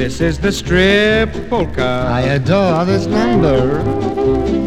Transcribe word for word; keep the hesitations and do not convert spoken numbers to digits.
This is the strip polka. I adore this number.